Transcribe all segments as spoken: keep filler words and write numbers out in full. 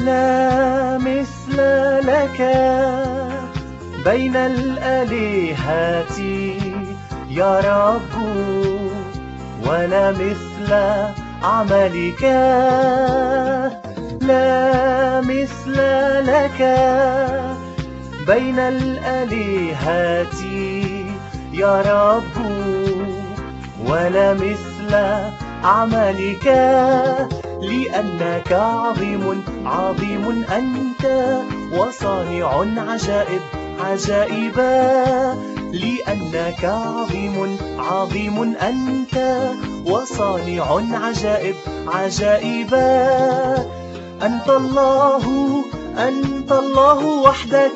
لا مثل لك بين الآلهة يا رب، ولا مثل أعمالك. لا مثل لك بين الآلهة يا رب، ولا مثل أعمالك. لأنك عظيم عظيم أنت، وصانع عجائب عجائبا. لأنك عظيم عظيم أنت، وصانع عجائب عجائبا. أنت الله أنت الله وحدك،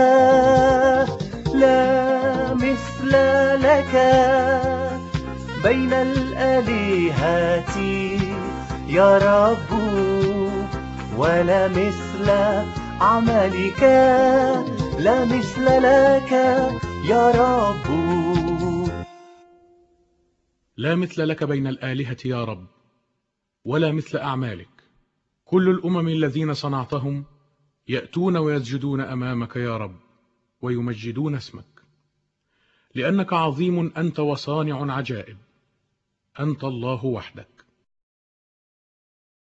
لا مثل لك بين الآلهة يا رب، ولا مثل أعمالك. لا مثل لك يا رب. لا مثل لك بين الآلهة يا رب، ولا مثل أعمالك. كل الأمم الذين صنعتهم يأتون ويسجدون أمامك يا رب، ويمجدون اسمك. لأنك عظيم أنت وصانع عجائب، أنت الله وحدك.